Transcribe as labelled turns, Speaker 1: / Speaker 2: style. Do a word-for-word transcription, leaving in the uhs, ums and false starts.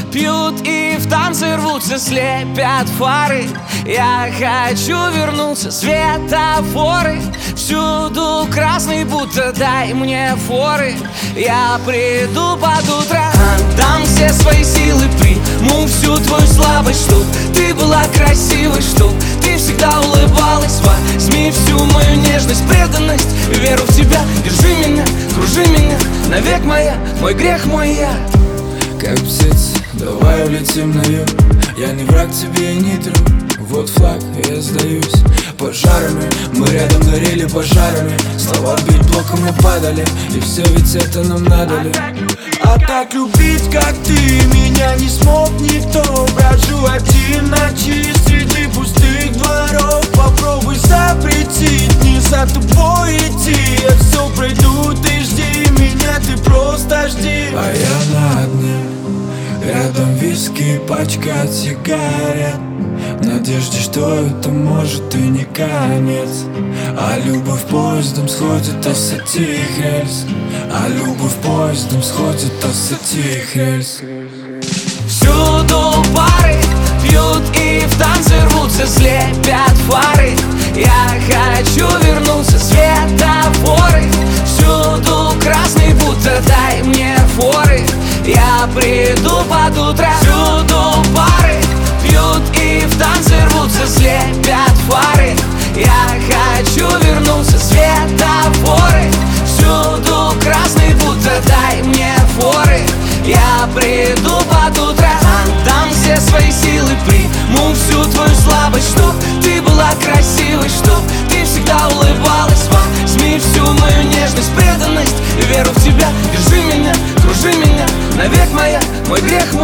Speaker 1: пьют и в танцы рвутся, слепят фары. Я хочу вернуться, светофоры всюду красный, будто дай мне форы. Я приду под утро, отдам все свои силы, приму всю твою слабость, чтоб ты была красивой, чтоб ты всегда улыбалась. Возьми всю мою нежность, преданность, веру в тебя. Держи меня, кружи меня, навек моя, мой грех, мой я.
Speaker 2: Как птица, давай улетим на юг. Я не враг тебе и не друг. Вот флаг, я сдаюсь пожарами. Мы рядом горели пожарами. Слова бить блоком не падали. И все ведь это нам надо ли?
Speaker 3: А так любить, как ты, меня не смог никто. Брожу один ночи среди пустых дворов. Попробуй запретить, не за тобой идти. Я все пройду, ты жди меня, ты просто жди.
Speaker 2: А я на дне, рядом виски, пачка от сигарет. В надежде, что это может и не конец. А любовь поездом сходит а с этих рельс. А любовь поездом сходит а с этих рельс.
Speaker 1: Всюду пары пьют и в танцы рвутся, слепят фары. Я хочу вернуться, светофоры всюду красный, будто дай мне форы. Я приду под утро. Всюду пары пьют и в танцы рвутся, слепят фары. Я хочу вернуться, светофоры всюду красный, будто дай мне форы. Я приду под утро, отдам все свои силы, приму всю твою слабость, чтоб ты была красивой, чтоб ты всегда улыбалась. Возьми всю мою нежность, преданность, веру в тебя. Держи меня, кружи меня, навек моя, мой грех,